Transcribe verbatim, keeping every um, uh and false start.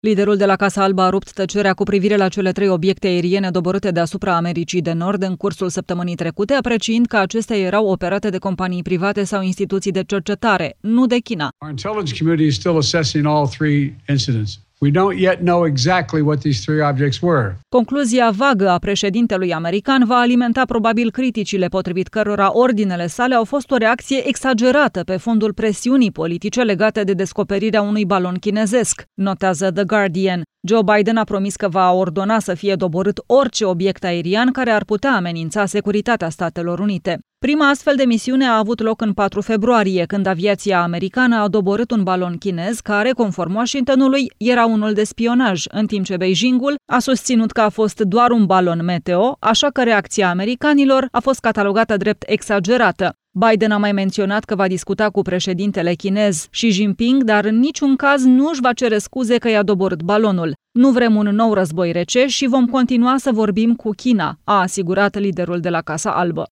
Liderul de la Casa Albă a rupt tăcerea cu privire la cele trei obiecte aeriene doborâte deasupra Americii de Nord în cursul săptămânii trecute, apreciind că acestea erau operate de companii private sau instituții de cercetare, nu de China. Our intelligence community is still assessing all three incidents. We don't yet know exactly what these three objects were. Concluzia vagă a președintelui american va alimenta probabil criticile, potrivit cărora ordinele sale au fost o reacție exagerată pe fondul presiunii politice legate de descoperirea unui balon chinezesc, notează The Guardian. Joe Biden a promis că va ordona să fie doborât orice obiect aerian care ar putea amenința securitatea Statelor Unite. Prima astfel de misiune a avut loc în patru februarie, când aviația americană a doborât un balon chinez care, conform Washingtonului, era unul de spionaj, în timp ce Beijingul a susținut că a fost doar un balon meteo, așa că reacția americanilor a fost catalogată drept exagerată. Biden a mai menționat că va discuta cu președintele chinez Xi Jinping, dar în niciun caz nu își va cere scuze că i-a doborât balonul. Nu vrem un nou război rece și vom continua să vorbim cu China, a asigurat liderul de la Casa Albă.